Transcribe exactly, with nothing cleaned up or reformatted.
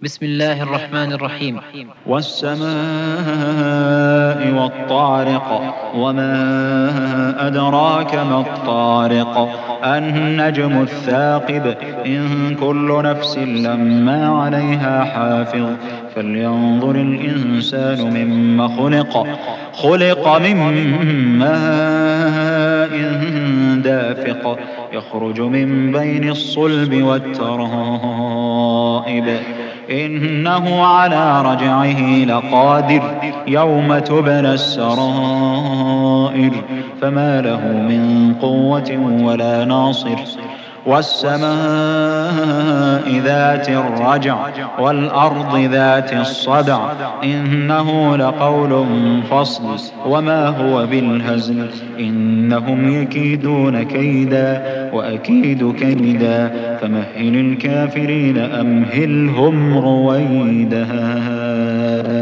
بسم الله الرحمن الرحيم. والسماء والطارق وما أدراك ما الطارق النجم الثاقب إن كل نفس لما عليها حافظ فلينظر الإنسان مما خلق خلق من ماء دافق يخرج من بين الصلب والترائب إنه على رجعه لقادر يوم تبلى السرائر فما له من قوة ولا ناصر والسماء ذات الرجع والأرض ذات الصدع إنه لقول فصل وما هو بالهزل إنهم يكيدون كيدا وأكيد كيدا فمهل الكافرين أمهلهم رويدا.